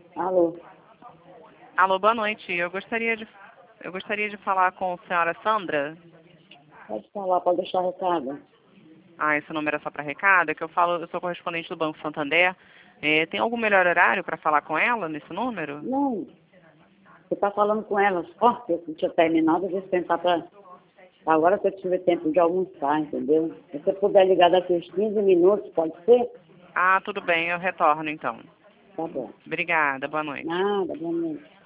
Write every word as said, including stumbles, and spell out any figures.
Alô? Alô, boa noite. Eu gostaria de, eu gostaria de falar com a senhora Sandra. Pode falar, pode deixar recado. Ah, esse número é só para recado, é que eu falo, eu sou correspondente do Banco Santander. É, tem algum melhor horário para falar com ela nesse número? Não, você está falando com ela só, que eu não tinha terminado, eu vou tentar para... Agora que eu tive tempo de almoçar, entendeu? Se você puder ligar daqui uns quinze minutos, pode ser? Ah, tudo bem, eu retorno então. Tá bom. Obrigada, boa noite. Nada, boa noite.